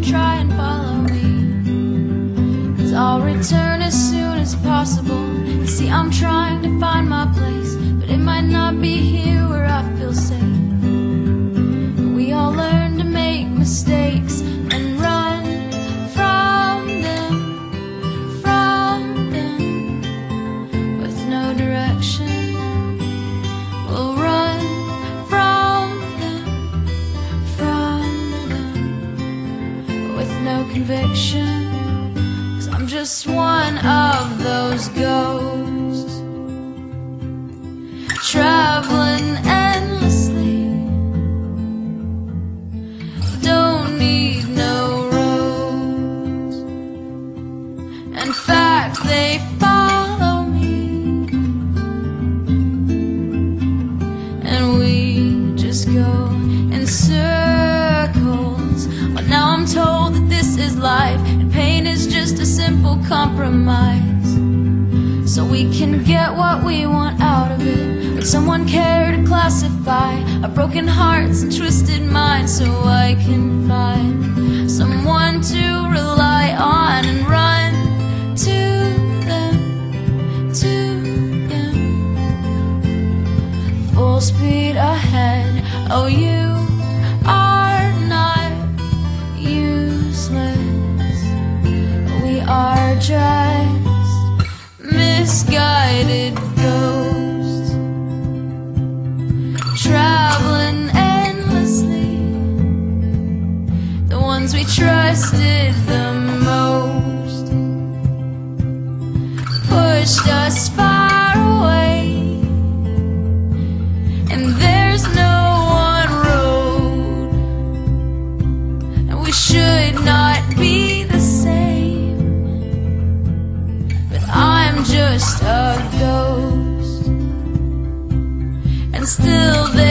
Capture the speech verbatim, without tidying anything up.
try and follow me, 'cause I'll return as soon as possible. You see, I'm trying to find my place, but it might not be here where I feel safe. We all learn to make mistakes and run from them, from them, with no direction. We'll run from them, from them, with no conviction. 'Cause I'm just one of those ghosts, traveling endlessly. Don't need no roads. In fact, they follow me, and we just go in circles. But now I'm told that this is life, and pain is just a simple compromise, so we can get what we want out of it. Would someone care to classify our broken hearts and twisted minds, so I can find someone to rely on and run to them, to them, full speed ahead. Oh, you are not useless. We are just misguided ghosts, traveling endlessly. The ones we trusted the most pushed us far away, and there's no one road, and we should not be the same. But I'm just a ghost, and still there